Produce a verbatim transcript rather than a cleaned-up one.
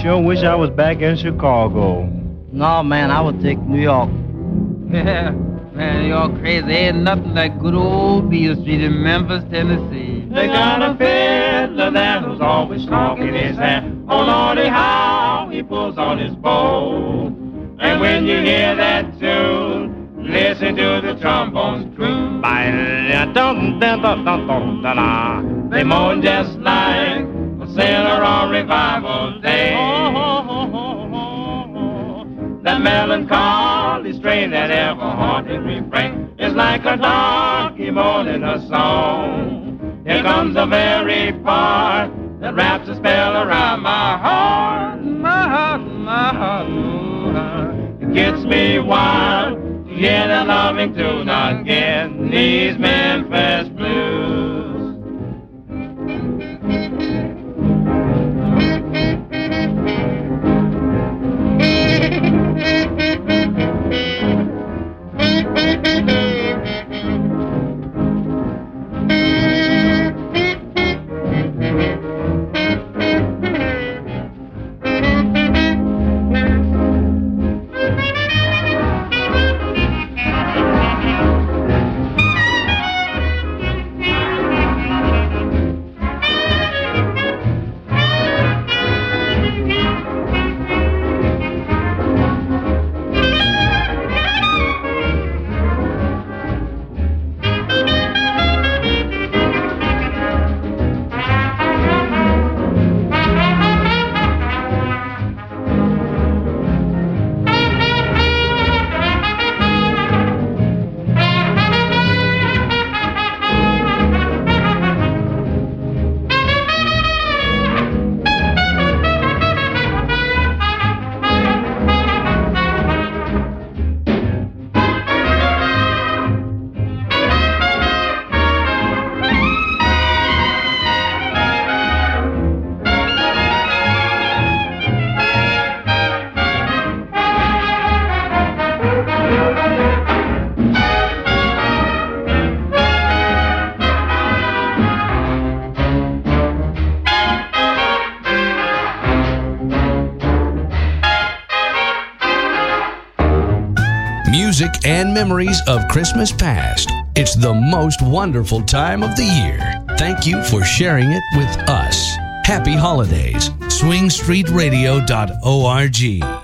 sure wish I was back in Chicago. No, man, I would take New York. Yeah, man, you're crazy. Ain't nothing like good old Beale Street in Memphis, Tennessee. They got a fiddler there who's always talking his hair. Oh, Lordy, how he pulls on his bow. And when you hear that tune, listen to the trombones croon. They moan just like a sailor on revival day. That melancholy strain, that ever-haunting refrain, is like a darky moaning a song. Here comes the very part that wraps a spell around my heart, my heart, my heart. It gets me wild to hear that loving tune again, these Memphis blues. Music and memories of Christmas past. It's the most wonderful time of the year. Thank you for sharing it with us. Happy holidays. swing street radio dot org